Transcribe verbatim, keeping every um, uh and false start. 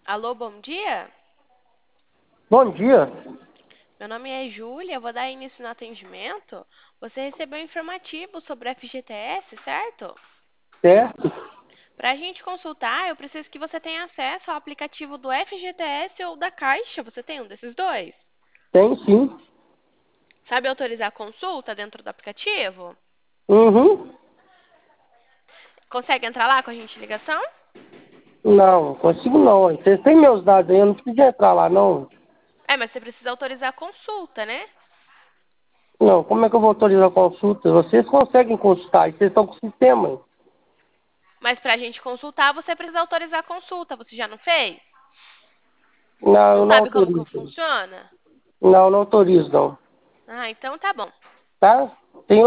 Alô, bom dia? Bom dia. Meu nome é Júlia, eu vou dar início no atendimento. Você recebeu um informativo sobre o F G T S, certo? Certo? Para a gente consultar, eu preciso que você tenha acesso ao aplicativo do F G T S ou da Caixa. Você tem um desses dois? Tem sim. Sabe autorizar a consulta dentro do aplicativo? Uhum. Consegue entrar lá com a gente em ligação? Não, consigo não. Vocês têm meus dados aí, eu não preciso entrar lá, não. É, mas você precisa autorizar a consulta, né? Não, como é que eu vou autorizar a consulta? Vocês conseguem consultar, e vocês estão com o sistema. Hein? Mas para a gente consultar, você precisa autorizar a consulta. Você já não fez? Não, Não eu não sabe como que autorizo. funciona? Não, não autorizo, não. Ah, então tá bom. Tá? Tem